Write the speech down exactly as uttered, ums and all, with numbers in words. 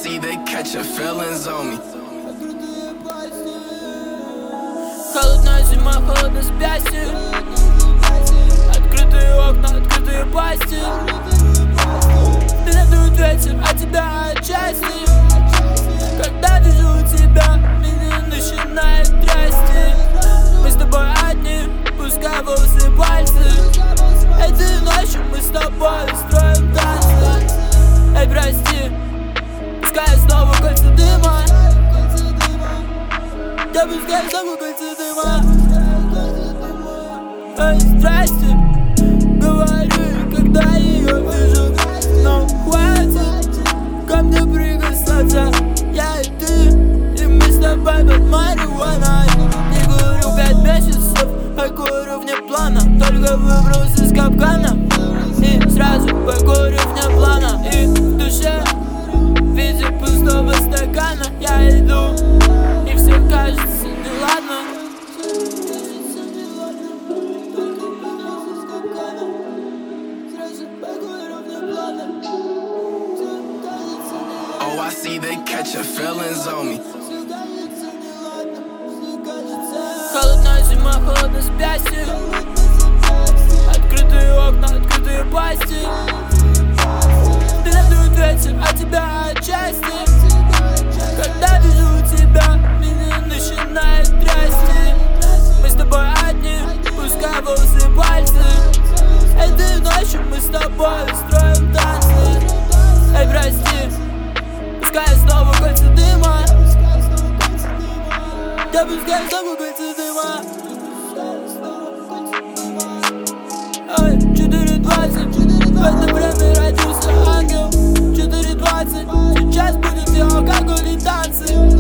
see they catching feelings on me. Холодная зима, холодно спящие. Открытые окна, открытые пасти. Меня дует ветер, а тебя отчасти. Когда вижу тебя, меня начинает трясти. Мы с тобой одни, пускай волосы пальцы. Этой ночью мы с тобой устроим танцы. Эй, прости, пускай снова кольца дыма. Я пускай снова кольца дыма. Эй, здрасте, говорю, когда ее вижу. Но хватит ко мне прикасаться. Я и ты, и мы с тобой под марихуаной. Не курю пять месяцев, а курю вне плана. Только выбрался из капкана и сразу покурю вне плана. И в душе, в виде пустого стакана, я иду, и все кажется неладно. Oh, I see they catching feelings on me. Холодная зима, холодно спящие. Открытые окна, открытые пасти. Меня дует ветер, а тебя отчасти. Когда вижу тебя, меня начинает трясти. Мы с тобой одни, пускай волосы пальцы. Этой ночью мы с тобой устроим танцы. Эй, прости, пускай снова кольца дыма. Я пускай снова кольца дыма. Эй, четыре двадцать, в это время родился ангел. Четыре двадцать, сейчас будет все алкоголь и танцы.